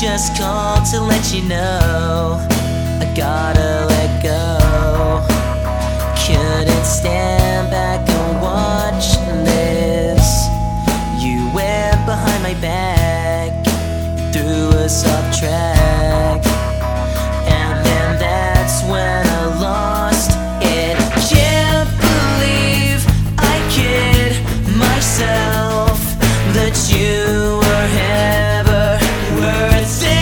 just called to let you know I gotta let go. Couldn't stand back and watch this. You went behind my back, threw us off track, and then that's when I lost it. Can't believe I kid myself that you were ever worth this.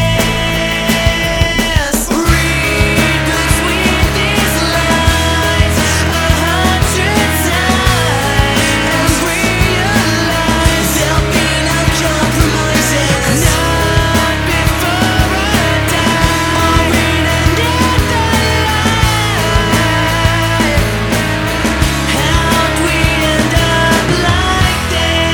Read between these lines 100 times and realize there'll be no compromises. Not before I die or in another life. How'd we end up like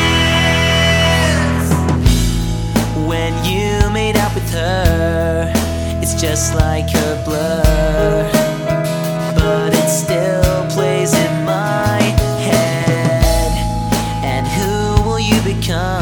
this? When you made out with her, it's just like a blur, but it still plays in my head. And who will you become?